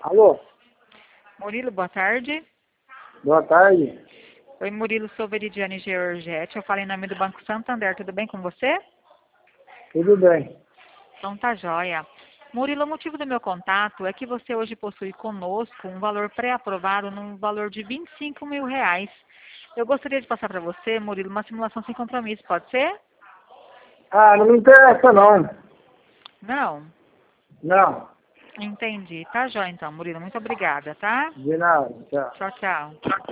Alô? Murilo, boa tarde. Boa tarde. Oi, Murilo, sou Veridiane Georgette. Eu falei em nome do Banco Santander. Tudo bem com você? Tudo bem. Então tá joia. Murilo, o motivo do meu contato é que você hoje possui conosco um valor pré-aprovado num valor de R$ 25.000. Eu gostaria de passar para você, Murilo, uma simulação sem compromisso. Pode ser? Ah, não me interessa não. Não? Não. Entendi. Tá joia então, Murilo. Muito obrigada, tá? De nada. Tchau. Tchau, tchau.